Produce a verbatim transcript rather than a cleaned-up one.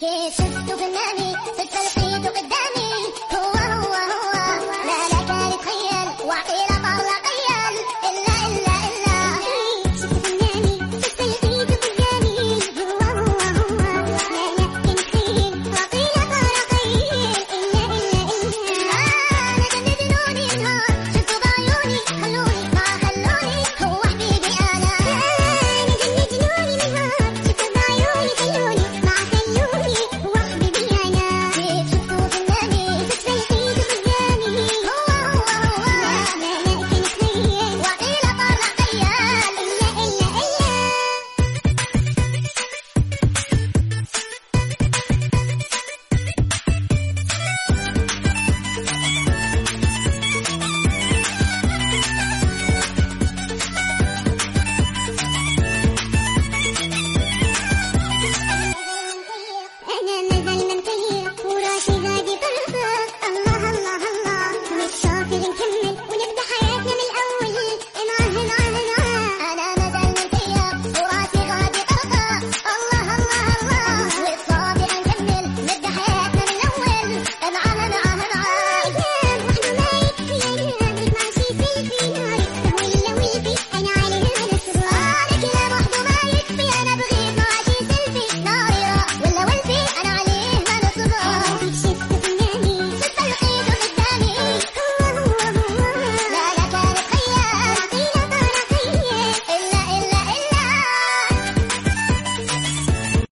كيف شفته فناني صدفة لقيته قدامي هو هو هو لا لا كان يتخيل وعقيل طلع قيل إلا إلا إلا شفته فناني صدفة لقيته قدامي هو هو هو لا لا كان يتخيل وعقيل طلع قيل إلا إلا إلا أنا جنني جنوني النهار شفته بعيوني خلوني ما خلوني هو حبيبي أنا أنا جنني جنوني النهار شفته بعيوني خلوني ما خلوني هو حبيبي أنا كيف شفته فناني صدفة لقيته قدامي هو هو هو لا لا كان يتخيل وعقيل طلع قيل إلا إلا إلا أنا